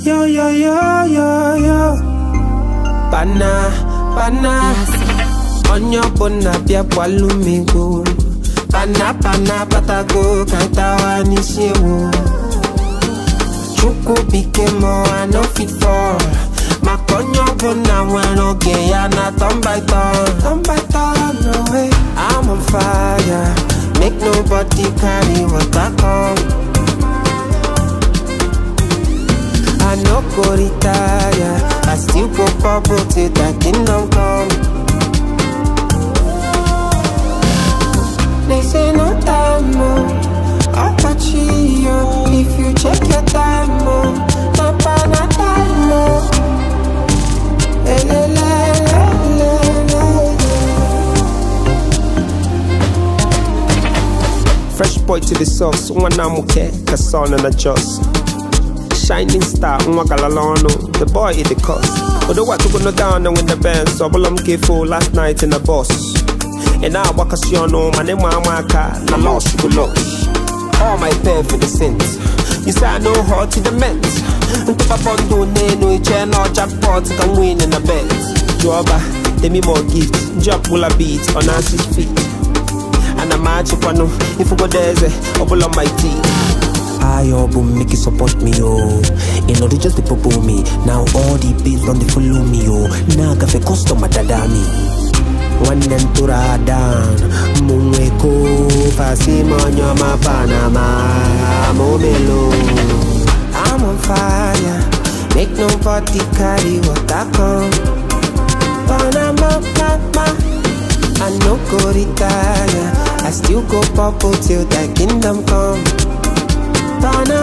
Yo, yo, yo, yo, yo. Pana, pana. Onyo bona bia walumigo. Pana, pana, patago, kaitawa nishiwo. Chuku bikemo, I no fit fall. Makonyo bona wano geya na turn by turn, no way. I'm on fire, make nobody carry what I come. I no go retire, I still go bubble till the kingdom come. They say no time more, I'll touch you if you check your time more. No time more. Fresh boy to the sauce, one amuke, Kasson and a joss. Shining star, Mwagalalano, the boy is the cost. But the what to go down and win the band, so I'm full last night in the boss. And now Wakasiono, my name Waka, na lost you go lost. All my pay for the sins. You say I know how to the men's. Until I bond to no chair, no jackpot, can win in the bet. Joba, give me more gifts. Drop will a beat on Nancy's feet. And I'm magic one, if you go there's a bubble on my teeth. I boom, make it support me, oh. In order just to pop me. Now all the bills don't they follow me, oh. Now I got a customer dadami. One them to down, Mumweko, Pasimonyo, my Panama, Momelo. I'm on fire, make nobody carry what I come. Panama, mama, I no go retire, I still go pop till the kingdom come. Panama.